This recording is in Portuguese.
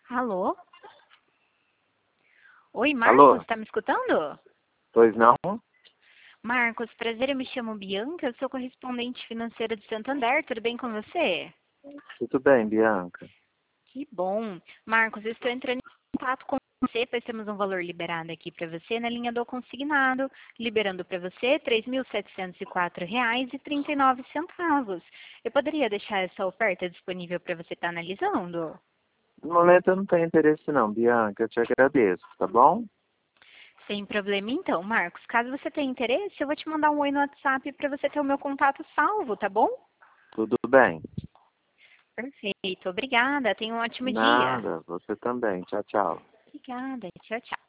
Alô? Oi, Alô? Marcos, tá me escutando? Pois não? Marcos, prazer, eu me chamo Bianca, eu sou correspondente financeira de Santander, tudo bem com você? Tudo bem, Bianca. Que bom. Marcos, eu estou entrando em contato com você, pois temos um valor liberado aqui para você na linha do consignado, liberando para você R$ 3.704,39. Eu poderia deixar essa oferta disponível para você estar analisando? No momento eu não tenho interesse não, Bianca. Eu te agradeço, tá bom? Sem problema então, Marcos. Caso você tenha interesse, eu vou te mandar um oi no WhatsApp para você ter o meu contato salvo, tá bom? Tudo bem. Perfeito. Obrigada. Tenha um ótimo dia. Nada, você também. Tchau, tchau. Obrigada. Tchau, tchau.